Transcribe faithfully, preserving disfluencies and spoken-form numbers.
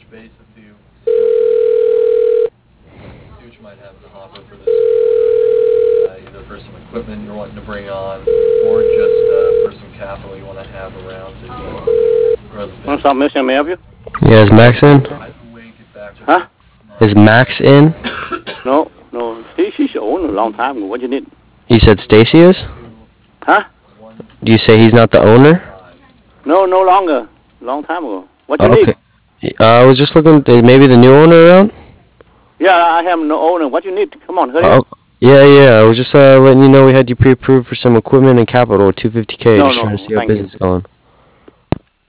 touch base with you, see how things, see what you might have in the hopper for this quarter, uh, either for some equipment you're wanting to bring on, or just uh, for some capital you want to have around to uh, grow the business. Want something else I may help you? Yeah, is Max in? Either way, get back with Huh? you. Is Max in? No, no. Stacy's owned a long time ago. What you need? You said Stacy is? Huh? Do you say he's not the owner? No, no longer. Long time ago. What you Oh, okay. need? Uh, I was just looking. Is maybe the new owner around? Yeah, I have no owner. What you need? Come on, hurry Oh, up. yeah, yeah. I was just uh, letting you know we had you pre-approved for some equipment and capital, two hundred fifty K. No, Just no, trying to see how thank you. business is going.